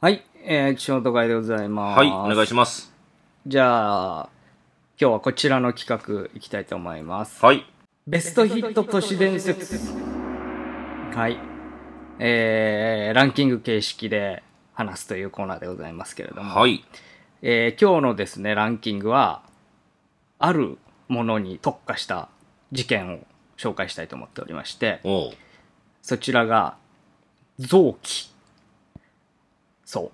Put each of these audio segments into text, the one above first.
はい、岸本会でございます。 はい、お願いします。 じゃあ、今日はこちらの企画いきたいと思います。 はい。 ベストヒット都市伝説。はい。ランキング形式で話すというコーナーでございますけれども。 はい。 今日のですね、ランキングは、あるものに特化した事件を紹介したいと思っておりまして、 おう。 そちらが、臓器。そう。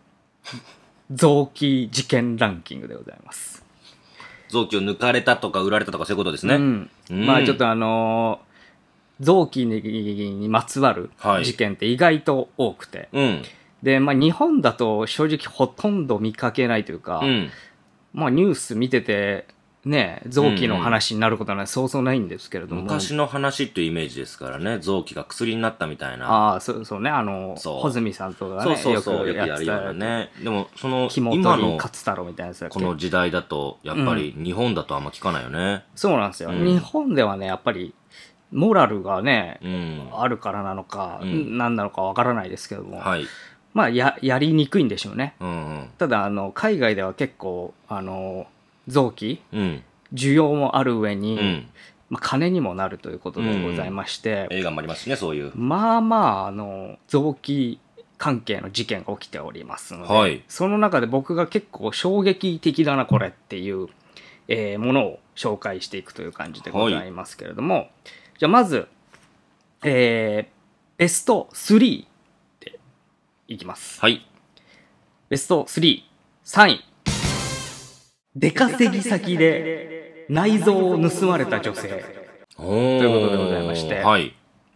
臓器事件ランキングでございます。 臓器を抜かれたとか売られたとかそういうことですね。 まあちょっと臓器にまつわる事件って意外と多くて。で、まあ日本だと正直ほとんど見かけないというか、まあニュース見てて、ね、臓器の話になることはそうそうないんですけれども。 昔の話っていうイメージですからね、臓器が薬になったみたいな。 ああ、そうね、穂積さんとかね、 よくやるようなね。でも、 肝取り勝太郎みたいなやつだっけ。 この時代だと、やっぱり日本だとあんま聞かないよね。 そうなんですよ。日本ではね、やっぱり、モラルがね、あるからなのか、何なのかわからないですけども。 はい。 まあ、やりにくいんでしょうね。ただ、海外では結構、臓器、需要もある上に、まあ、金にもなるということでございまして、 映画もありますしね、そういう。 まあまあ、臓器関係の事件が起きておりますので、 はい、 その中で僕が結構衝撃的だな、これっていう、ものを紹介していくという感じでございますけれども、はい、じゃあまず、ベスト3でいきます。 はい。 ベスト3、3位。出稼ぎ先で内臓を盗まれた女性ということでございまして、 はい、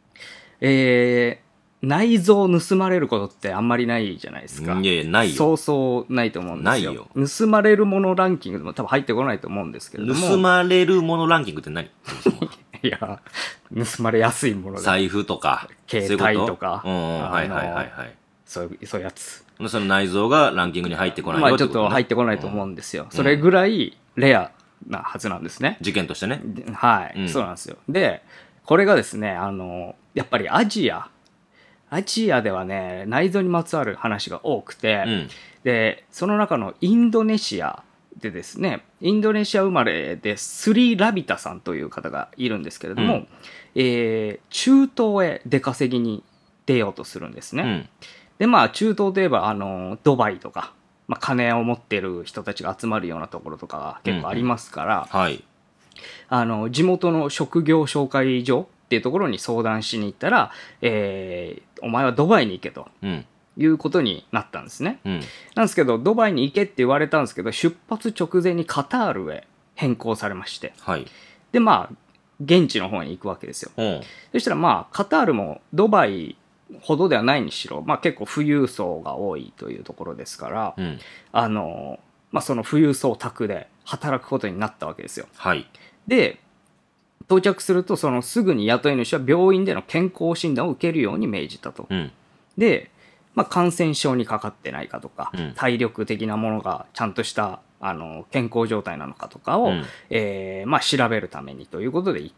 内臓を盗まれることってあんまりないじゃないですか。 いやないよ。 そうそうないと思うんですよ。ないよ。盗まれるものランキングでも多分入ってこないと思うんですけれども。 盗まれるものランキングって何いや、盗まれやすいもので。 財布とか、 携帯とか。 はいはいはいはい。 そういうやつ。 その内臓がランキングに入ってこないよまあちょっと入ってこないと思うんですよ。それぐらいレアなはずなんですね。 事件としてね。 はい、そうなんですよ。で、これがですね、やっぱりアジアではね、内臓にまつわる話が多くて、で、その中のインドネシアでですね、インドネシア生まれでスリ・ラビタさんという方がいるんですけれども、中東へ出稼ぎに出ようとするんですね。で、まあ、中東といえば、ドバイとか、まあ、金を持ってる人たちが集まるようなところとかが結構ありますから、 はい、 地元の職業紹介所っていうところに相談しに行ったら、お前はドバイに行けと、いうことになったんですね。なんですけど、ドバイに行けって言われたんですけど、出発直前にカタールへ変更されまして、 はい、 で、まあ、現地の方に行くわけですよ。そしたら、まあ、カタールもドバイほどではないにしろ、まあ結構富裕層が多いというところですから、まあその富裕層宅で働くことになったわけですよ。 はい。 で、到着すると、そのすぐに雇い主は病院での健康診断を受けるように命じたと。で、まあ感染症にかかってないかとか、体力的なものがちゃんとした健康状態なのかとかを、まあ調べるためにということで行って、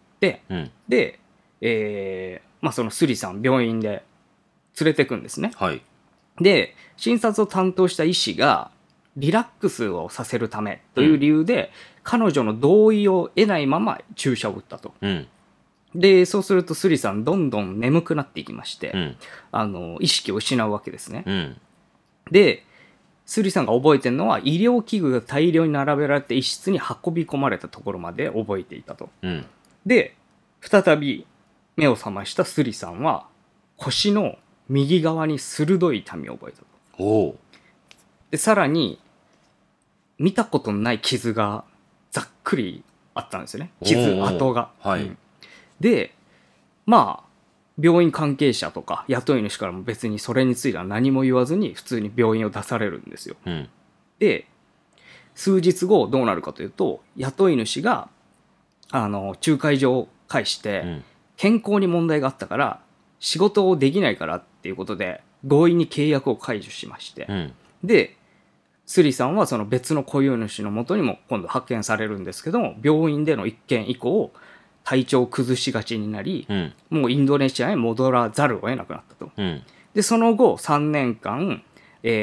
で、まあそのスリさん病院で連れてくんですね。 はい。 で、診察を担当した医師が、リラックスをさせるためという理由で、彼女の同意を得ないまま注射を打ったと。で、そうするとスリさんどんどん眠くなっていきまして、意識を失うわけですね。で、スリさんが覚えてるのは、医療器具が大量に並べられて一室に運び込まれたところまで覚えていたと。で、再び目を覚ましたスリさんは、腰の右側に鋭い痛みを覚えたと。で、さらに、見たことのない傷がざっくりあったんですよね。跡が。で、まあ、病院関係者とか雇い主からも別にそれについては何も言わずに普通に病院を出されるんですよ。で、数日後どうなるかというと、雇い主が、仲介所を介して、健康に問題があったから、仕事をできないからっていうことで強引に契約を解除しまして、でスリさんはその別の雇用主のもとにも今度派遣されるんですけども、病院での一件以降体調を崩しがちになり、もうインドネシアへ戻らざるを得なくなったと。でその後3年間、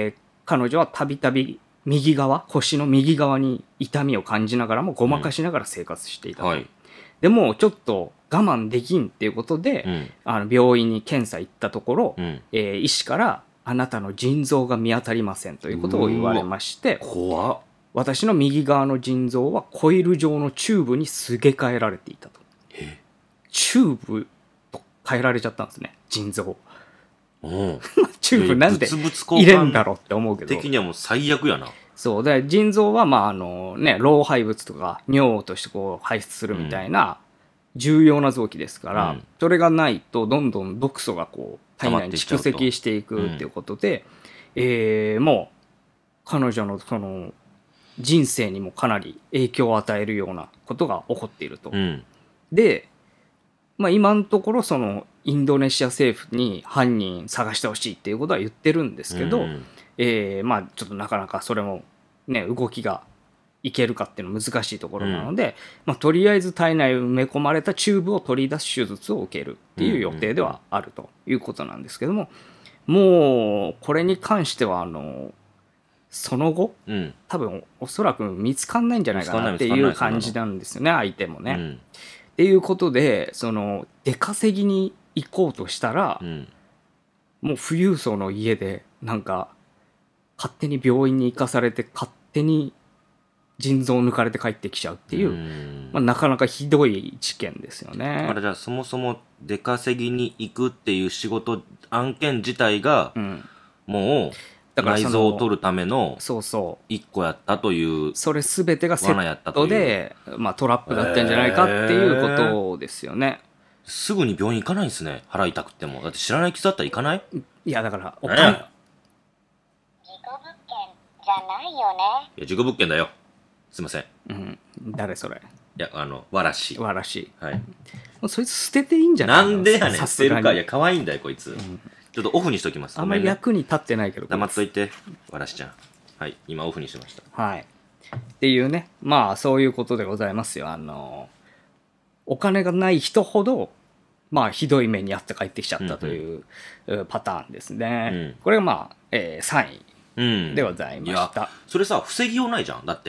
彼女はたびたび腰の右側に痛みを感じながらもごまかしながら生活していたと、 はい。 でもちょっと我慢できんっていうことで、病院に検査行ったところ、医師からあなたの腎臓が見当たりませんということを言われまして、 怖っ。 私の右側の腎臓はコイル状のチューブにすげ替えられていたと。チューブと変えられちゃったんですね、腎臓。チューブなんで入れんだろうって思うけど。 的にはもう最悪やな。 そうで、腎臓は老廃物とか尿としてこう排出するみたいな重要な臓器ですから、それがないとどんどん毒素がこう体内に蓄積していくっていうことで、もう彼女のその人生にもかなり影響を与えるようなことが起こっていると。で、今のところそのインドネシア政府に犯人探してほしいっていうことは言ってるんですけど、ちょっとなかなかそれもね動きがいけるかっていうのは難しいところなので、とりあえず体内に埋め込まれたチューブを取り出す手術を受けるっていう予定ではあるということなんですけども、もうこれに関してはその後、多分おそらく見つかんないんじゃないかなっていう感じなんですよね、相手もね。っていうことでその出稼ぎに行こうとしたら、もう富裕層の家でなんか勝手に病院に行かされて勝手に腎臓を抜かれて帰ってきちゃうっていう、なかなかひどい事件ですよね。 だからじゃあそもそも出稼ぎに行くっていう仕事案件自体が、もう内臓を取るための一個やったという、 それ全てがセットで、トラップだったんじゃないかっていうことですよね。 すぐに病院行かないんですね、払いたくても。だって知らない傷だったら行かない？ いやだからお金、 事故物件じゃないよね。 いや事故物件だよ、すいません。 誰それ？ いやわらし。 わらし。 はい。 そいつ捨てていいんじゃない？ なんでやねん、捨てるか。いや可愛いんだよこいつ。ちょっとオフにしときます。 あんまり役に立ってないけど。 黙っといて、わらしちゃん。はい、今オフにしました。 はい。っていうね、そういうことでございますよ。お金がない人ほど、ひどい目に遭って帰ってきちゃったというパターンですね。これが3位でございました。 それさ、防ぎようないじゃん、だって。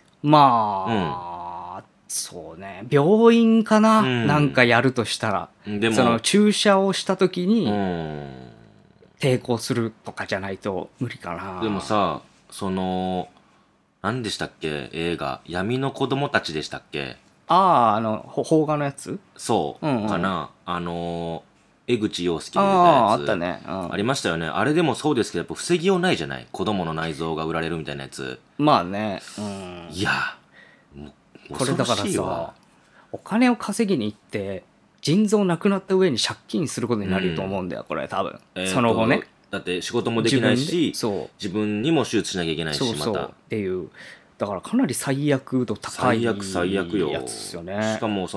そうね、病院かな、なんかやるとしたら。でもその注射をした時に、抵抗するとかじゃないと無理かな。 でもさ、何でしたっけ、映画。闇の子供たちでしたっけ？ 邦画のやつ？ そうかな。江口洋介で出たやつ。 あったね。 ありましたよね。あれでもそうですけど、やっぱ防ぎようないじゃない。子供の内臓が売られるみたいなやつ。 ね。 いや、 これだからさ、お金を稼ぎに行って、腎臓なくなった上に借金することになると思うんだよ、これ多分。その後ね。 だって仕事もできないし、自分にも手術しなきゃいけないし、また。 っていう。だからかなり最悪度高いやつよ。 ですよね。 しかも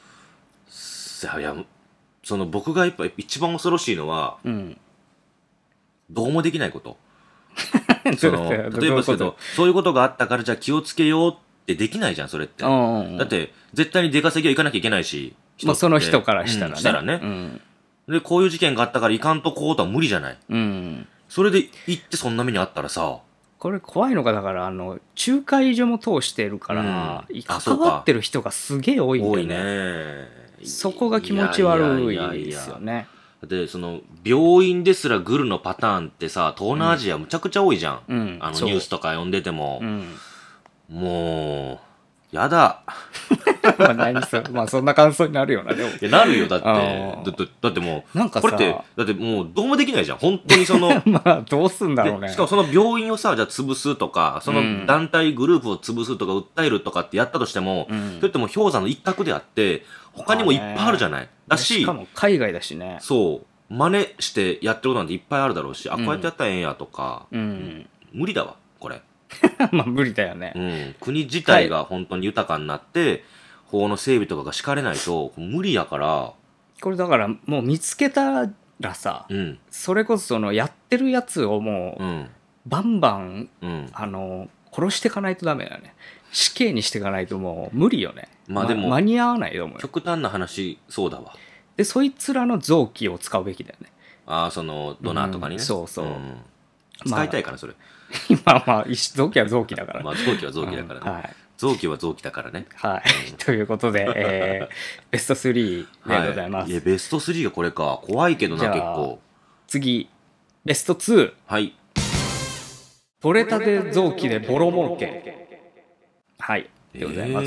僕がやっぱ一番恐ろしいのは、どうもできないこと。例えばですけど、そういうことがあったからじゃあ気をつけようってできないじゃん、それって。だって絶対に出稼ぎは行かなきゃいけないし、 その人からしたらね。 で、こういう事件があったから行かんとこうとは無理じゃない。それで行ってそんな目にあったらさ、 これ怖いのがだから仲介所も通してるから、関わってる人がすげえ多いんだよね。 多いね。 そこが気持ち悪いですよね。 で病院ですらグルのパターンってさ、東南アジアむちゃくちゃ多いじゃん。ニュースとか読んでても、もうやだ。 そんな感想になるよな。でもいやなるよ。だってもうこれってだってもうどうもできないじゃん、本当にどうすんだろうね。 しかもその病院をさ、じゃあ潰すとか、その団体グループを潰すとか訴えるとかってやったとしても、それってもう氷山の一角であって他にもいっぱいあるじゃない。だしかも海外だしね。 そう真似してやってることなんていっぱいあるだろうし、こうやってやったらええんやとか、無理だわこれ。 無理だよね。 国自体が本当に豊かになって、法の整備とかが敷かれないと無理やから。 これだからもう見つけたらさ、それこそやってるやつをもう、バンバン、殺していかないとダメだよね。死刑にしていかないともう無理よね。でも間に合わないと思うよ。 極端な話そうだわ。 でそいつらの臓器を使うべきだよね。 そのドナーとかにね。 そうそう。 使いたいかな、それ。 まあ、臓器は臓器だから。 まあ、臓器は臓器だからね。 はい。 臓器は臓器だからね。 はい。ということで、ベスト3でございます。 いや、ベスト3がこれか。怖いけどな、結構。 次、ベスト2。 はい。 取れたて臓器でボロ儲け。はい。でございます。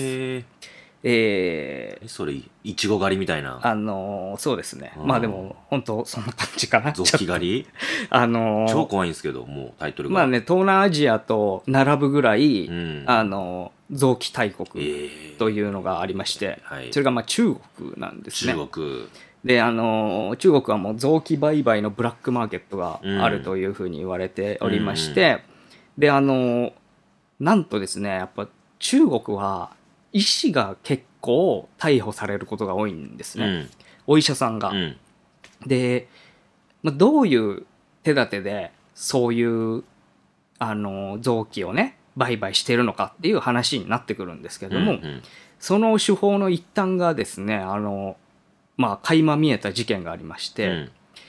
それ、いちご狩りみたいな。 そうですね。まあでも、本当そんな感じかな。 臓器狩り超怖いんですけど、もうタイトルが。 まあね、東南アジアと並ぶぐらい、臓器大国というのがありまして、それがまあ中国なんですね。 中国。 で、中国はもう臓器売買のブラックマーケットがあるというふうに言われておりまして、で、なんとですね、やっぱ中国は医師が結構逮捕されることが多いんですね。お医者さんが。で、まあ、どういう手立てでそういう臓器をね売買しているのかっていう話になってくるんですけども、その手法の一端がですねまあ垣間見えた事件がありまして、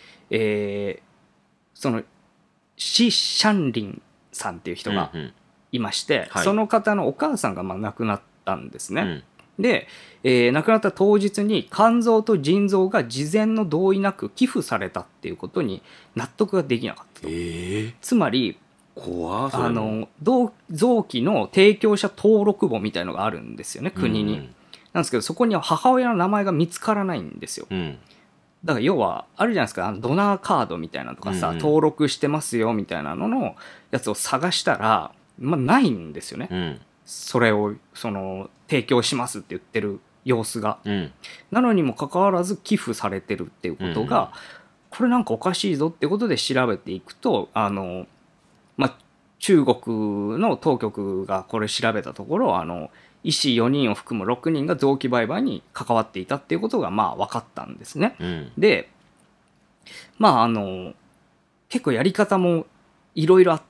そのシ・シャンリンさんっていう人がいまして、その方のお母さんがまあ亡くなったんですね。で、亡くなった当日に肝臓と腎臓が事前の同意なく寄付されたっていうことに納得ができなかったと。つまり臓器の提供者登録簿みたいのがあるんですよね、国に。なんですけど、そこには母親の名前が見つからないんですよ。だから要はあるじゃないですか、ドナーカードみたいなのとかさ、登録してますよみたいなののやつを探したら、まあ、ないんですよね。それを提供しますって言ってる様子が、なのにもかかわらず寄付されてるっていうことが、これなんかおかしいぞってことで調べていくとまあ、中国の当局がこれ調べたところ医師4人を含む6人が臓器売買に関わっていたっていうことがまあ分かったんですね。でまあ結構やり方もいろいろあって、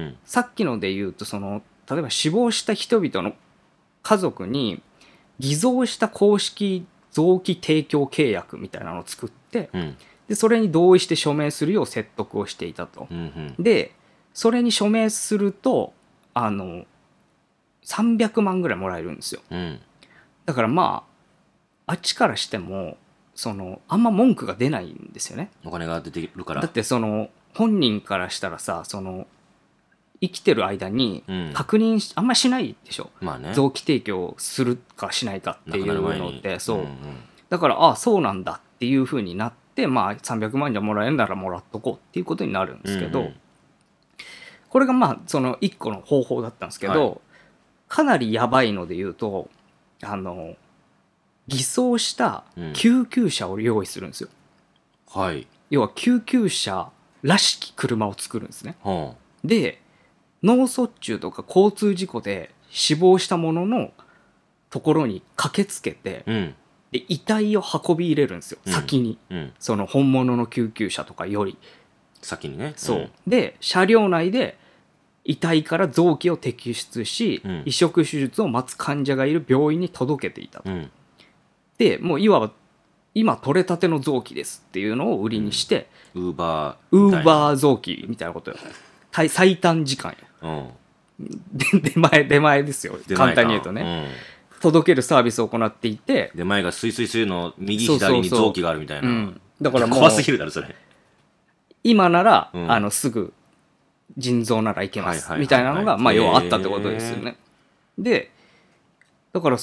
さっきので言うと例えば死亡した人々の家族に偽造した公式臓器提供契約みたいなのを作って、でそれに同意して署名するよう説得をしていたと。でそれに署名すると300万ぐらいもらえるんですよ。だからまああっちからしてもあんま文句が出ないんですよね。 お金が出てるから。 だって本人からしたらさ生きてる間に確認あんましないでしょ、 まあね、 臓器提供するかしないかっていうのって。そう、だからそうなんだっていう風になって、まあ300万じゃもらえるならもらっとこうっていうことになるんですけど、これがまあ1個の方法だったんですけど、かなりやばいので言うと偽装した救急車を用意するんですよ。要は救急車らしき車を作るんですね。で脳卒中とか交通事故で死亡したもののところに駆けつけて、で遺体を運び入れるんですよ、先に、本物の救急車とかより先にね。 そうで車両内で遺体から臓器を摘出し、移植手術を待つ患者がいる病院に届けていたと。でもういわば今取れたての臓器ですっていうのを売りにして、 ウーバー臓器みたいなことよ。最短時間よ。出前ですよ、簡単に言うとね。届けるサービスを行っていて、 出前がスイスイするの右左に臓器があるみたいな。 だからもう怖すぎるだろそれ。 今なら、すぐ腎臓ならいけますみたいなのがまあ要はあったってことですよね。でだから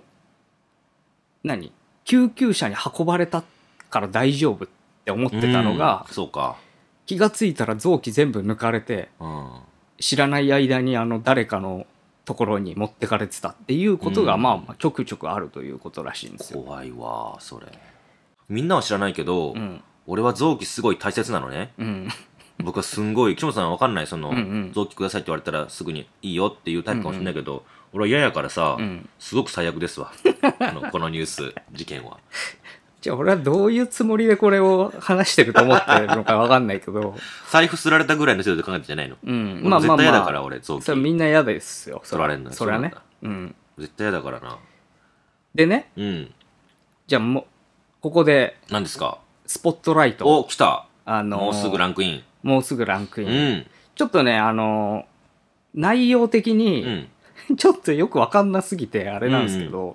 救急車に運ばれたから大丈夫って思ってたのが、 そうか、 気がついたら臓器全部抜かれて、知らない間に誰かのところに持ってかれてたっていうことがまあちょくちょくあるということらしいんですよ。 怖いわそれ。みんなは知らないけど、俺は臓器すごい大切なのね。僕はすんごい、岸本さんは分かんない、臓器くださいって言われたらすぐにいいよっていうタイプかもしれないけど、俺は嫌やからさ、すごく最悪ですわ。このニュース事件は。 じゃあ俺はどういうつもりでこれを話してると思ってるのか分かんないけど、 財布すられたぐらいの人で考えてんじゃないの？まあ絶対嫌だから俺臓器。 それみんな嫌ですよ。 取られんの。 それはね。 絶対嫌だからな。 でね、じゃあここで何ですか？ スポットライト。 お、来た。もうすぐランクイン。 もうすぐランクイン。 ちょっとね、内容的うに、 ん。 ちょっとよくわかんなすぎて、あれなんですけど、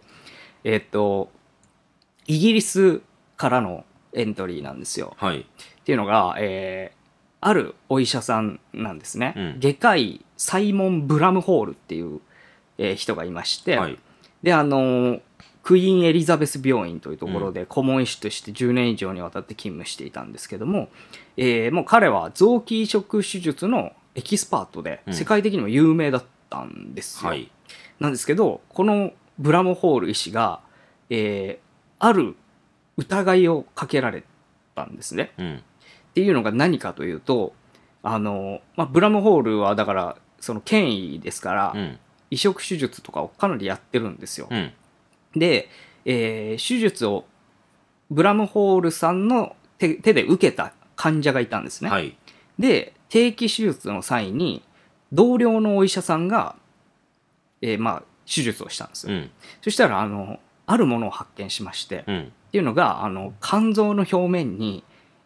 イギリスからのエントリーなんですよ。 はい。 っていうのが、あるお医者さんなんですね。 うん外科医サイモン・ブラムホールっていう、人がいまして、 はい。 で、クイーン・エリザベス病院というところで顧問医師として10年以上にわたって勤務していたんですけども、もう彼は臓器移植手術のエキスパートでうん世界的にも有名だったんですよ。 はい。 なんですけど、このブラムホール医師が、ある疑いをかけられたんですね。 うん。 っていうのが何かというと、ブラムホールはだからその権威ですから、 うん。 移植手術とかをかなりやってるんですよ。 うん。 で、手術をブラムホールさんの手で受けた患者がいたんですね。 はい。 で、定期手術の際に同僚のお医者さんが、手術をしたんですよ。 うん。 そしたらあるものを発見しまして、っうん。 ていうのが肝臓の表面に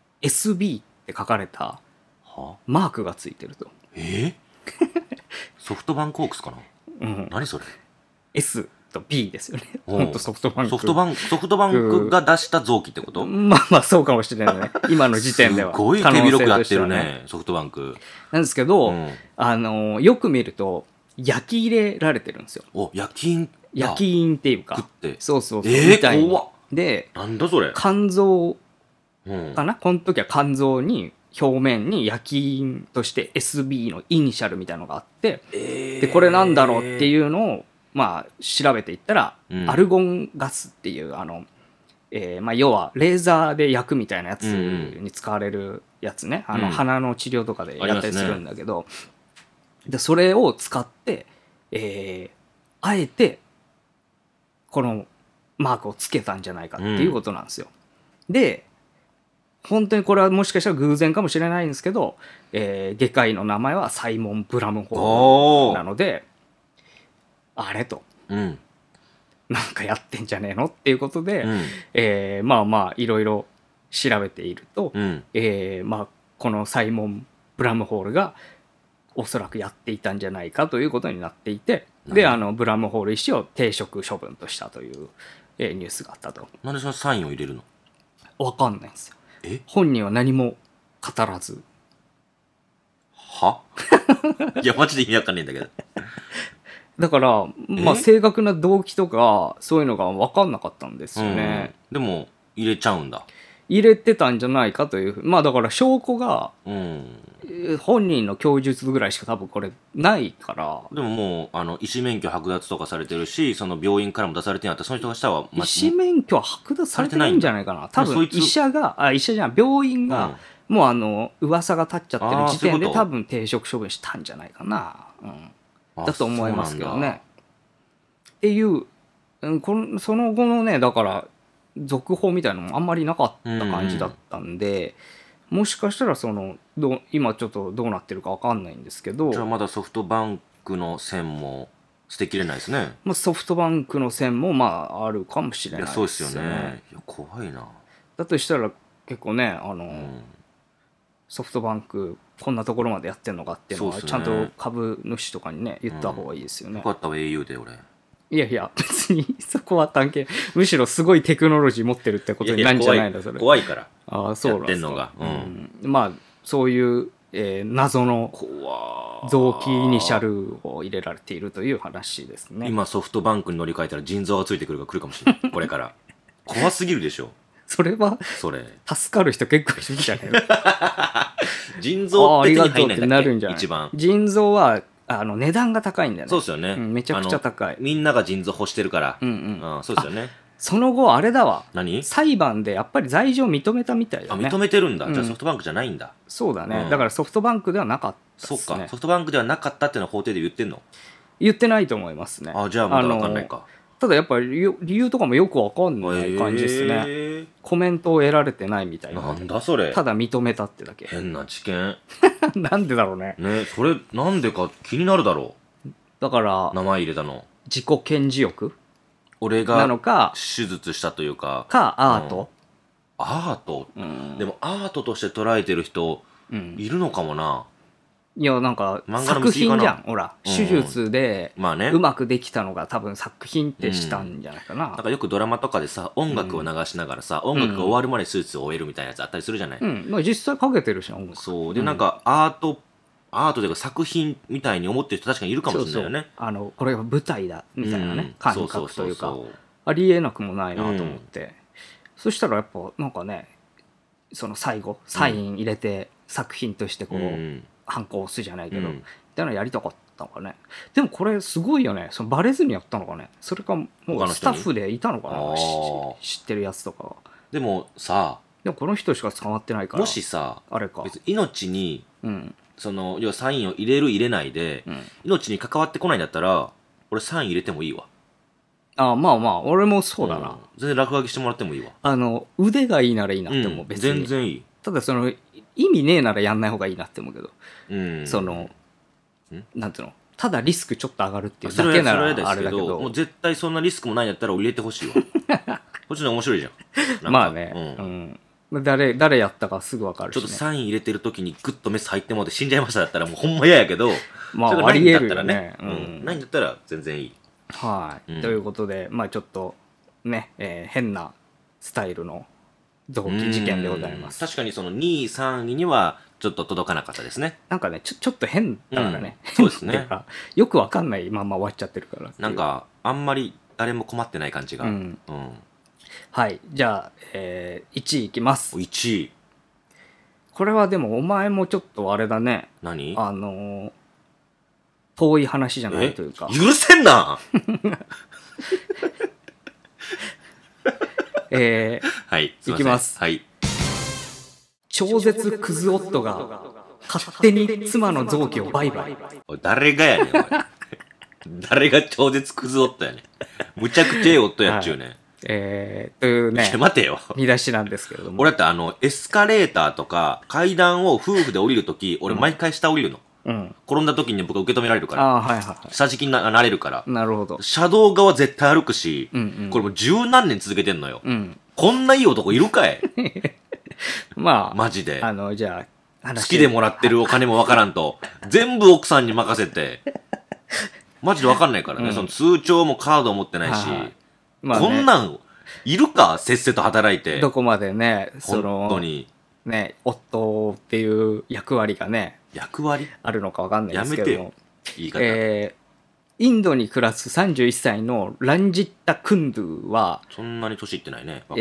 SB って書かれたはマークがついてると。 ソフトバンクホークスかな。 うん、 何それ。 S と B ですよね。 おうほんとソフトバンク。 ソフトバンクが出した臓器ってこと？ まあまあそうかもしれないね。今の時点では。 すごい手広くやってる可能性としてはね、ソフトバンク。 なんですけど、 うん。 よく見ると焼き入れられてるんですよ。 お、夜勤だ。 焼き印っていうか。 食って。 そうそうそう。 みたいに。怖っ。 で、 なんだそれ。 肝臓うん。 かな、この時は肝臓に表面に焼き印として SB のイニシャルみたいなのがあって、でこれなんだろうっていうのを調べていったら、 うんアルゴンガスっていう要はレーザーで焼くみたいなやつに使われるやつね、 うん鼻の治療とかでやったりするんだけど、でそれを使って、あえてこのマークをつけたんじゃないかっていうことなんですよ。で本当にこれはもしかしたら偶然かもしれないんですけど、外科医の名前はサイモン・ブラムホールなので、あれと、 うん。 なんかやってんじゃねえのっていうことで、 うん。 いろいろ調べていると、 うん。 このサイモン・ブラムホールがおそらくやっていたんじゃないかということになっていて、でブラムホール医師を停職処分としたという、ニュースがあったと。 なんでそのサインを入れるの？ わかんないんですよ。 え？ 本人は何も語らず。 いや、マジで意味わかんねえんだけど。 だから、正確な動機とか、そういうのが分かんなかったんですよね。 でも、入れちゃうんだ。 入れてたんじゃないかという。だから証拠が、本人の供述ぐらいしか多分これないから。 でももう、医師免許剥奪とかされてるし、その病院からも出されてなかったら、その人がしたは、 医師免許は剥奪されてないんじゃないかな。多分、病院が、もう噂が立っちゃってる時点で多分停職処分したんじゃないかな。だと思いますけどね。っていう、その後のね、だから続報みたいなのもあんまりなかった感じだったんで、もしかしたら今ちょっとどうなってるかわかんないんですけど、 じゃあまだソフトバンクの線も捨てきれないですね。 ソフトバンクの線もあるかもしれないですよね。 そうですよね。いや怖いな。 だとしたら結構ねソフトバンクこんなところまでやってんのかっていうのはちゃんと株主とかにね言った方がいいですよね。 よかったわ au で俺。 いや別にそこは関係、むしろすごいテクノロジー持ってるってことになるんじゃないんだそれ。 怖いから。 ああそうなんですか。 やってんのが、そういう、謎の臓器イニシャルを入れられているという話ですね。 今ソフトバンクに乗り換えたら腎臓がついてくるかもしれないこれから怖すぎるでしょ。 それは助かる人結構いるんじゃないの腎臓って手に入んないんだっけ一番。 腎臓は値段が高いんだよね。 そうですよね、 めちゃくちゃ高い。 みんなが腎臓欲してるから。そうですよね。 その後あれだわ。 何？ 裁判でやっぱり罪状認めたみたいだね。 認めてるんだ。じゃあソフトバンクじゃないんだ。 そうだね、だからソフトバンクではなかったですね。 そうか、ソフトバンクではなかったっていうのは法廷で言ってんの？ 言ってないと思いますね。 じゃあまだ分かんないか。 ただやっぱり理由とかもよく分かんない感じですね。コメントを得られてないみたいな。 なんだそれ。 ただ認めたってだけ。 変な知見なんでだろうね。 それなんでか気になるだろう。 だから名前入れたの自己顕示欲俺がなのか手術したというかアート、 アート、でもアートとして捉えてる人いるのかもな。 いやなんか漫画の作見過ぎかな品じゃんほら、手術でまあねうまくできたのが多分作品ってしたんじゃないかな、 なんかよくドラマとかでさ音楽を流しながらさ、音楽が終わるまで手術を終えるみたいなやつあったりするじゃない、 まあ、実際かけてるし音楽そうで、なんかアートというか作品みたいに思ってる人確かにいるかもしれないよね。 これが舞台だみたいなね、感覚というかそうありえなくもないなと思って、そしたらやっぱなんかねその最後サイン入れて作品としてこう、ハンコを押すじゃないけど、みたいなのやりたかったのかね。でもこれすごいよね、そのバレずにやったのかね、それかもうスタッフでいたのかな、知ってるやつとか。 でもさ、 でもこの人しか捕まってないから、 もしさあれか別に命に、その要はサインを入れる入れないで、命に関わってこないんだったら俺サイン入れてもいいわ。 まあまあ俺もそうだな、 全然落書きしてもらってもいいわ。 腕がいいならいいなって思う、別に全然いい。 ただその意味ねえならやんない方がいいなって思うけど、そのなんていうの、ただリスクちょっと上がるっていうだけならあれだけど、 もう絶対そんなリスクもないんだったら入れてほしいわこっちの面白いじゃん。 まあね、誰やったかすぐ分かるし、ね、 ちょっとサイン入れてる時にグッとメス入ってもうて死んじゃいましただったらもうほんま嫌やけど、 まあそれがないんだったらね、ないんだったら全然いい。 はい、ということでまあちょっとね、変なスタイルの動機事件でございます。 確かにその2位3位にはちょっと届かなかったですね。 なんかねちょっと変だからね、 そうですねよくわかんないまま終わっちゃってるからなんかあんまり誰も困ってない感じが、 はい、じゃあ、1位いきます。 1位これはでもお前もちょっとあれだね、 何遠い話じゃないというか許せんなはい、 いきます。 はい。 超絶クズ夫が勝手に妻の臓器を売買。 おい誰がやねんおい誰が超絶クズ夫やねん。むちゃくちゃええ夫やっちゅうねん。 というね、 待てよ。 見出しなんですけれども。 俺だってエスカレーターとか階段を夫婦で降りるとき、俺毎回下降りるの。転んだ時に僕は受け止められるから。下敷きになれるから。 なるほど。 車道側絶対歩くし、これもう十何年続けてんのよ。こんないい男いるかいまあ、 マジで。 じゃあ、 好きでもらってるお金もわからんと、全部奥さんに任せて、マジでわかんないからね。その通帳もカード持ってないし、こんなんいるかせっせと働いて。 どこまでね、 本当に。 ね、夫っていう役割がね、あるのかわかんないですけども。 やめてよ、言い方。 インドに暮らす31歳のランジッタ・クンドゥは、 そんなに年いってないね。 我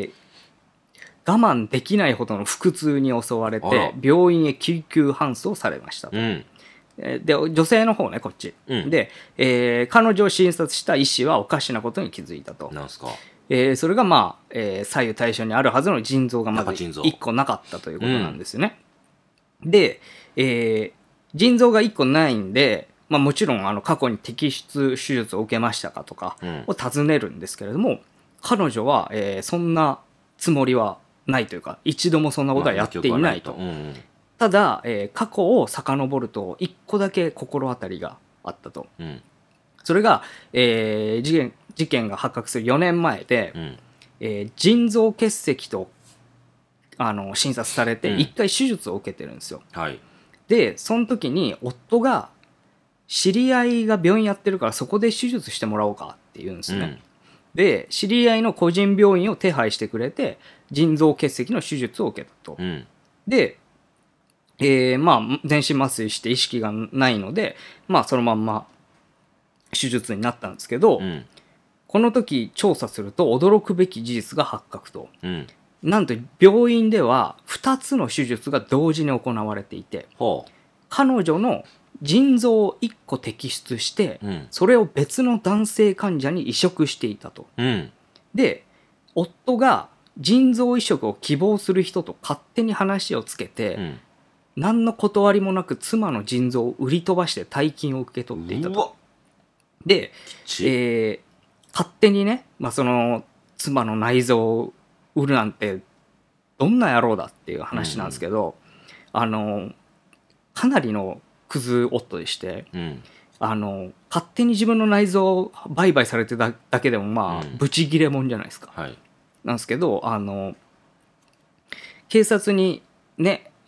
慢できないほどの腹痛に襲われて、病院へ救急搬送されましたと。で、女性の方ね、こっち。で、彼女を診察した医師はおかしなことに気づいたと。 なんすか？ それがまあ、左右対称にあるはずの腎臓がまず1個なかったということなんですよね。で、腎臓が1個ないんで、まあ、もちろん過去に摘出手術を受けましたかとかを尋ねるんですけれども、彼女は、そんなつもりはないというか、一度もそんなことはやっていないと。ただ、過去を遡ると1個だけ心当たりがあったと。それが、事件が発覚する4年前で、腎臓結石と診察されて1回手術を受けてるんですよ。でその時に夫が知り合いが病院やってるからそこで手術してもらおうかって言うんですね。で知り合いの個人病院を手配してくれて腎臓結石の手術を受けたと。で、まあ全身麻酔して意識がないので、まあそのまんま手術になったんですけど、この時調査すると驚くべき事実が発覚と。なんと病院では2つの手術が同時に行われていて、彼女の腎臓を1個摘出して、それを別の男性患者に移植していたと。で夫が腎臓移植を希望する人と勝手に話をつけて、何の断りもなく妻の腎臓を売り飛ばして大金を受け取っていたと。で、勝手にね、まあ、その妻の内臓を売るなんてどんな野郎だっていう話なんですけど、かなりのクズ夫でして、勝手に自分の内臓を売買されてだけでもまあ、ブチギレもんじゃないですか。なんですけど警察にね、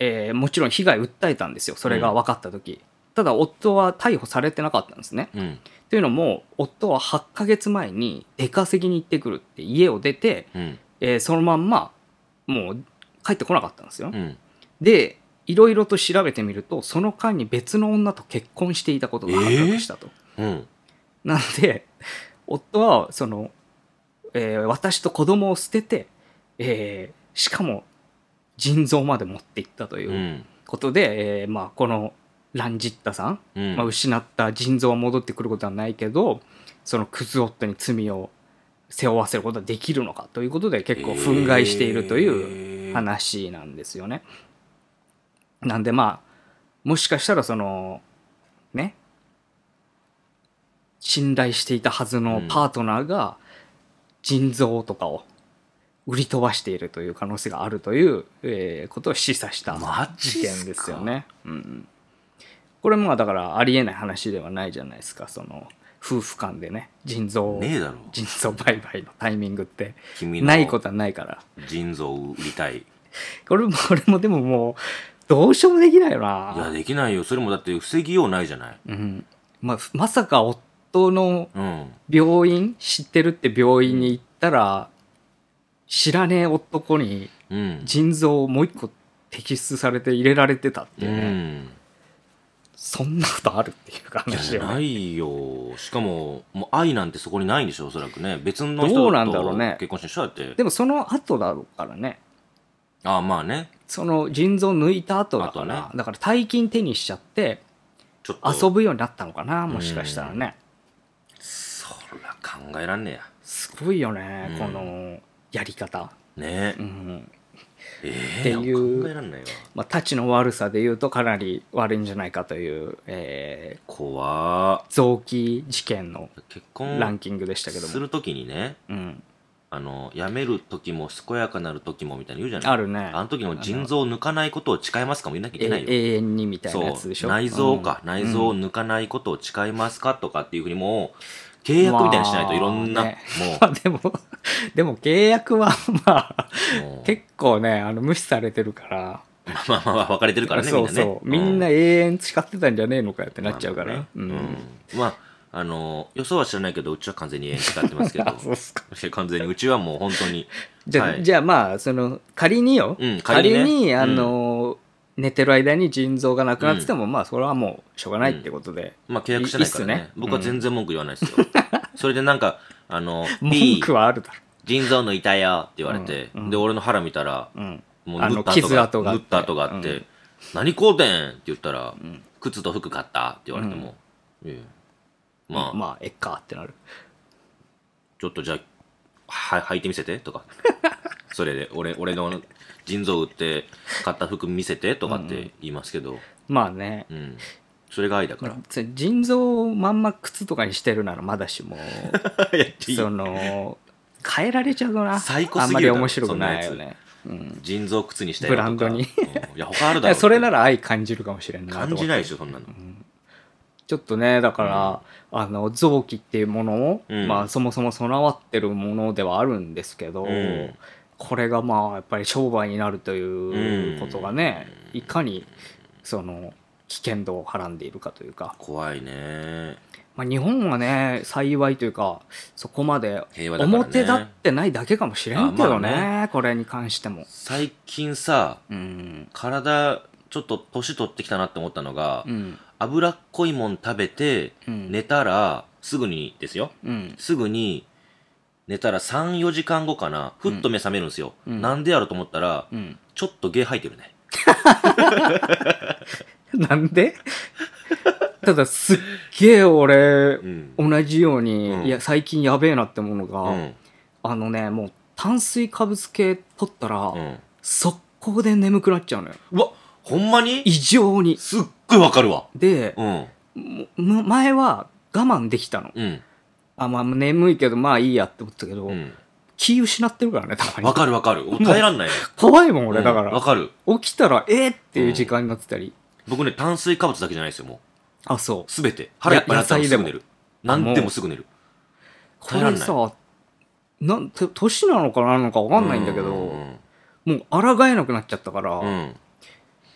もちろん被害訴えたんですよ、それが分かった時。ただ夫は逮捕されてなかったんですね。というのも夫は8ヶ月前に出稼ぎに行ってくるって家を出て、そのまんまもう帰ってこなかったんですよ。でいろいろと調べてみるとその間に別の女と結婚していたことが発覚したと。なので夫はその、私と子供を捨てて、しかも腎臓まで持っていったということで、まあ、このランジッタさん、まあ、失った腎臓は戻ってくることはないけどそのクズ夫に罪を背負わせることはできるのかということで結構憤慨しているという話なんですよね。なんでまあもしかしたらそのね信頼していたはずのパートナーが腎臓とかを売り飛ばしているという可能性があるという、ことを示唆した事件ですよね。これもだからありえない話ではないじゃないですか。その夫婦間でね腎臓売買のタイミングってないことはないから。 腎臓売りたい。 これもでももうどうしようもできないよな。 いやできないよ。それもだって防ぎようないじゃない。 まさか夫の病院、知ってるって病院に行ったら、知らねえ男に腎臓をもう一個摘出されて入れられてたっていうね、そんなことあるっていう話よね。ないよ。しかももう愛なんてそこにないんでしょおそらくね。別の人と結婚してしょだって。 でもその後だろうからね。 ああまあね。その腎臓抜いた後だから、だから大金手にしちゃってちょっと遊ぶようになったのかなもしかしたらね。 そら考えらんねえや。 すごいよね、このやり方ね。 っていう、まあ、たちの悪さでいうとかなり悪いんじゃないかという、臓器事件のランキングでしたけども、 するときにね、やめる時も健やかなる時もみたいに言うじゃない。 あるね。 あの時の腎臓を抜かないことを誓いますかも言わなきゃいけないよ。 永遠にみたいなやつでしょ。 内臓を抜かないことを誓いますかとかっていうふうにもう契約みたいにしないといろんな、 ね、もうでも契約はまあ結構ね無視されてるからまあ別れてるからね。みんなねみんな永遠誓ってたんじゃねえのかよってなっちゃうから。 まあ予想は知らないけどうちは完全に永遠誓ってますけどそうっすか。 完全にうちはもう本当にじゃあまあその仮によ、仮に寝てる間に腎臓がなくなってても、まあそれはもうしょうがないってことで、 まあ契約してないからね。僕は全然文句言わないですよ。それでなんか文句はあるだろ。 腎臓抜いたよって言われて、で俺の腹見たら、もう縫った跡があって、何買うてんって言ったら、靴と服買ったって言われても、 まあえっかってなる。 ちょっとじゃあ履いてみせてとかそれで俺の腎臓売って買った服見せてとかって言いますけど、 まあね、 それが愛だから。 腎臓をまんま靴とかにしてるならまだしもその変えられちゃうな。 最高すぎるだろ。 あんまり面白くないよね。 腎臓靴にしたよとかブランドにいや他あるだろ。 それなら愛感じるかもしれんな。 感じないでしょそんなの。 ちょっとねだから、臓器っていうものを、まあそもそも備わってるものではあるんですけど、これがまあやっぱり商売になるということがね、いかにその危険度をはらんでいるかというか。 怖いね。 まあ、日本はね幸いというかそこまで表立ってないだけかもしれんけどね、これに関しても。 最近さ、体ちょっと年取ってきたなって思ったのが、脂っこいもん食べて、寝たらすぐにですよ、すぐに寝たら 3,4 時間後かなふっと目覚めるんですよ、なんでやろと思ったら、ちょっと毛生えてるね。 なんでただすっげえ俺、同じように、いや最近やべえなってものが、もう炭水化物系取ったら、速攻で眠くなっちゃうのよ。 うわほんまに異常にすっごいわかるわ。 で、前は我慢できたの、まあ眠いけどまあいいやって思ったけど、気失ってるからねたまに。 わかる耐えらんない。 怖いもん俺、だからわかる。 起きたらっていう時間になってたり、 僕ね炭水化物だけじゃないですよもう。 あそうすべて腹いっぱいになったらすぐ寝る。何でもすぐ寝る。 これさ年なのかなのか分かんないんだけど、もう抗えなくなっちゃったから、だ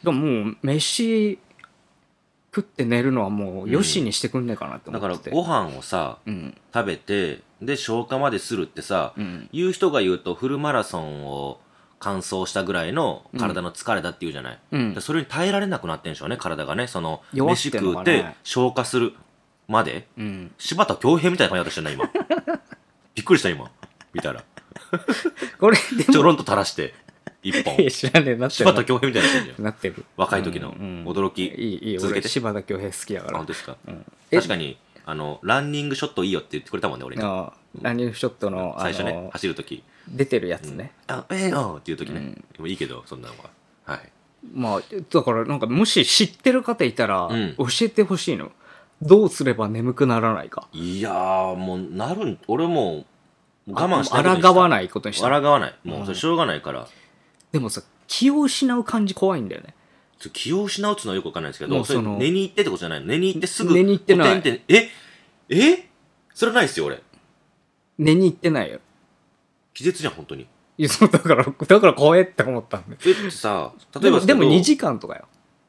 らもう飯食って寝るのはもうよしにしてくんねえかなって思だってて、 からご飯をさ、 うん食べてで消化までするってさ、 うん言う人が言うとフルマラソンを完走したぐらいの体の疲れだって言うじゃない、 うんそれに耐えられなくなってんでしょうね、体がね。その弱っ飯てんのかね食うて消化するまで、 うん柴田恭平みたいな感じだったしてんな今びっくりした今見たらこれでもちょろんと垂らして一本いや知らねえなって柴田恭平みたいになってんじゃんなってる若い時の驚き、 いい続けて。 俺柴田恭平好きだからあ本当ですか、 うん確かにランニングショットいいよって言ってくれたもんね俺にあランニングショットの最初ね走る時出てるやつね、 あよっていう時ね、でもいいけどそんなのははいまあだからなんかもし知ってる方いたらうん教えてほしいの、どうすれば眠くならないか。 いやーもう俺もう我慢したいことにした。 抗わないことにした。 抗わないもうそれしょうがないから、 でもさ、気を失う感じ怖いんだよね。 気を失うっていうのはよくわかんないですけど、 もうそのそれ寝に行ってってことじゃないの。寝に行ってすぐ寝に行ってないコテンってそれはないですよ俺。 寝に行ってないよ。 気絶じゃん本当に。 いや、そうだから怖えって思ったんだよ。 ってさ例えばでも2時間とかよ。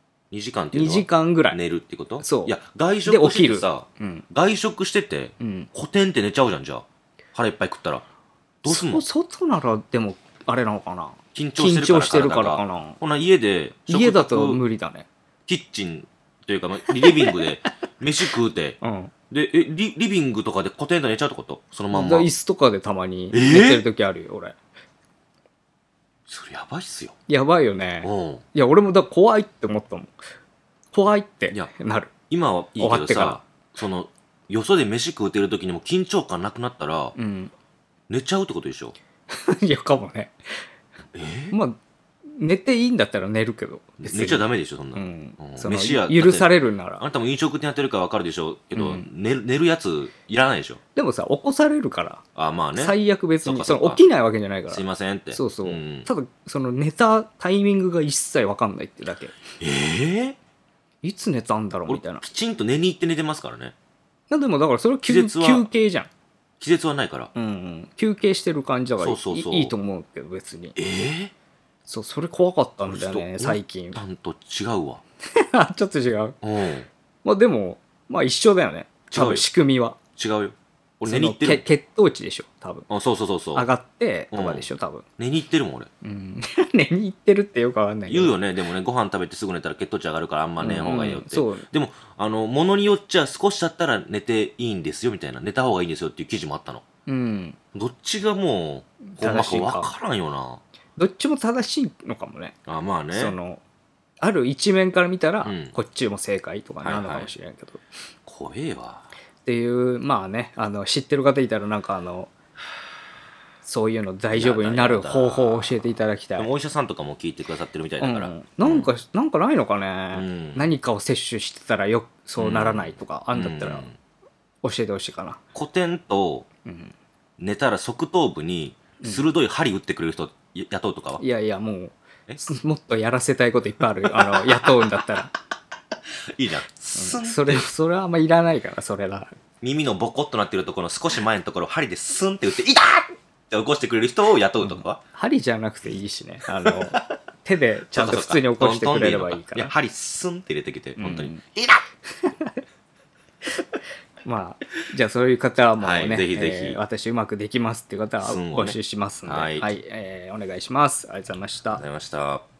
2時間っていう 2 のは時間ぐらい。 寝るってこと。 そういや外食しててさうん。 外食しててうん。 コテンって寝ちゃうじゃん。じゃあ腹いっぱい食ったらどうすんの。 外ならでも、あれなのかな。 緊緊張してるからかな。 ほな家で家だと食卓無理だね。 キッチンというか、まあリビングで飯食うてうん。 でリビングとかでコテンと寝ちゃうってこと。そのまんま。 椅子とかでたまに寝てる時あるよ、俺。 それやばいっすよ。 やばいよね。 うん。 いや、俺もだから怖いって思ったもん。怖いっていやなる。 今はいい終わってからけどさ、そのよそで飯食うてる時にも緊張感なくなったらうん。 寝ちゃうってことでしょ。 いや、かもね。まあ、寝ていいんだったら寝るけど。別に寝ちゃダメでしょそんな。 うんうん。 その飯や許されるなら。 あなたも飲食店やってるから分かるでしょうけど、 うん寝るやついらないでしょ。 でもさ、起こされるから。 あまあね。 最悪別に。 そっかそっかその起きないわけじゃないから。 すいませんって。 そうそう。 んただ、その寝たタイミングが一切わかんないってだけ。いつ寝たんだろうみ俺たいな。 きちんと寝に行って寝てますからね。 でもだからそれは気絶は休憩じゃん。 気絶はないから。 うんうん。休憩してる感じだからそうそうそういいと思うけど別に。 えそう、それ怖かったんだよね、 ちょっと最近。 ちゃんと違うわ。 ちょっと違う。 うん。 まあでも、まあ一緒だよね。 違うよ多分仕組みは。 違うよ。俺寝に行ってるその血糖値でしょ、多分。 もん。あ、そうそうそうそう。 上がってとかでしょ、多分。 寝に行ってるもん俺。 うん。寝に行ってるってよくわかんないけど。 言うよね。でもね、ご飯食べてすぐ寝たら血糖値上がるからあんま寝ん方がいいよって。 うんそうでも、ものによっちゃ少しだったら寝ていいんですよみたいな。寝た方がいいんですよっていう記事もあったの。 うん。 どっちがもう、ほんまか正しいかわからんよな。 どっちも正しいのかもね。 あ、まあね。 その、ある一面から見たら、 うんこっちも正解とかなのかもしれないけど。 怖えわ。 っていうまあね知ってる方いたらなんかそういうの大丈夫になる方法を教えていただきたい。 でもお医者さんとかも聞いてくださってるみたいだから。 なんかないのかね、 うん何かを摂取してたらそうならないとかあんだったらうん教えてほしいかな。 古典とうん寝たら側頭部に鋭い針打ってくれる人雇うとかは、 いやいやもうえもっとやらせたいこといっぱいあるよ雇うんだったら、 いいじゃん。 それはあんまいらないからそれなら。 耳のボコッとなってるところの少し前のところを針でスンって打って、痛っって起こしてくれる人を雇うとかは、 針じゃなくていいしね手でちゃんと普通に起こしてくれればいいから。 いや、針スンって入れてきて、本当に。 うん痛っまあ、じゃあそういう方はもうね、 はいぜひぜひ私うまくできますっていう方は寸をね募集しますんで、ははいい、 お願いします。ありがとうございましたありがとうございました。